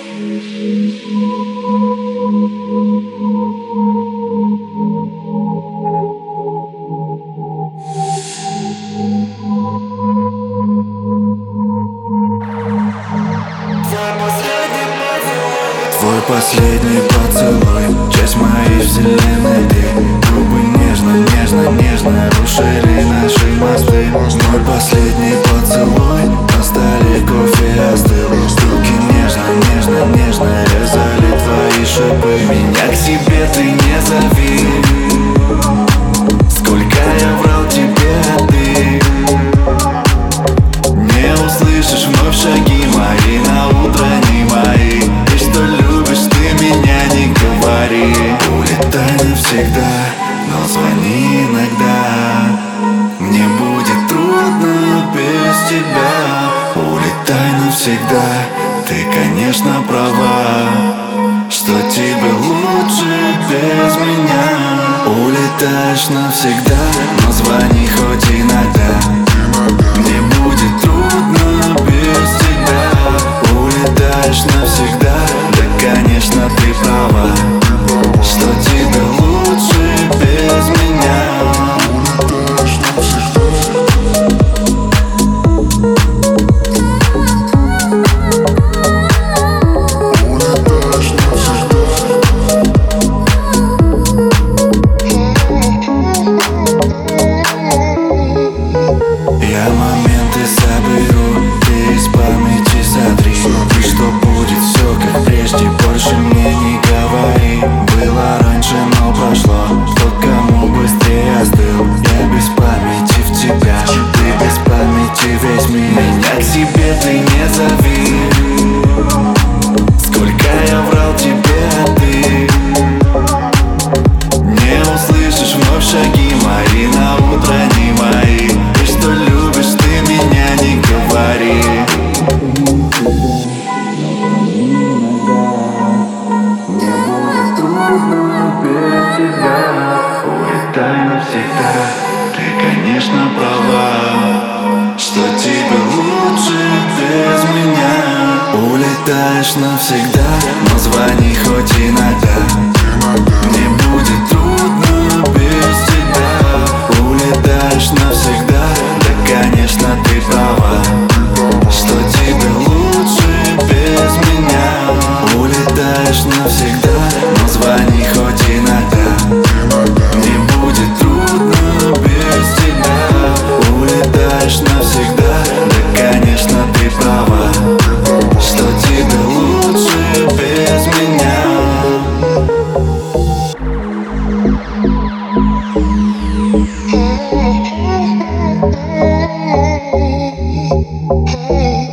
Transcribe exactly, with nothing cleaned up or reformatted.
Твой последний поцелуй, часть моей вселенной ты. Губы нежно, нежно, нежно рушили наши мосты. Мой последний поцелуй, на столе кофе остыл. Руки нежно, нежно, нежно резали твои шипы. Меня к себе ты не зови. Сколько я врал тебе, а ты не услышишь вновь шаги мои на утро не мои. И что любишь ты меня, не говори. Улетай навсегда, но звони иногда. Мне будет трудно без тебя. Улетай навсегда, ты, конечно, права, что тебе лучше без меня. Улетаешь навсегда, но звони хоть иногда. Мне будет трудно без тебя. Улетаешь навсегда, да, конечно, ты права, что тебе лучше без меня. Улетаешь навсегда. Улетаешь навсегда. Я моменты соберу, ты из памяти сотри. И что будет все как прежде, больше мне не говори. Было раньше, но прошло, кто кому быстрее остыл. Я без памяти в тебя, ты без памяти весь мир. Меня к себе ты не зови. Сколько я врал тебе, а ты не услышишь вновь шаги мои на утро не мои. И что любишь ты меня, не говори. Мне будет трудно без тебя. Улетай навсегда, ты, конечно, права, что тебе лучше без меня. Улетаешь навсегда, но звони хоть иногда. Мне будет трудно без тебя. Улетаешь навсегда, да, конечно, ты права, что тебе лучше без меня. Улетаешь навсегда, но звони хоть иногда. Мне будет трудно без тебя. Улетаешь навсегда, да, конечно, ты права, что тебе лучше без меня. Hey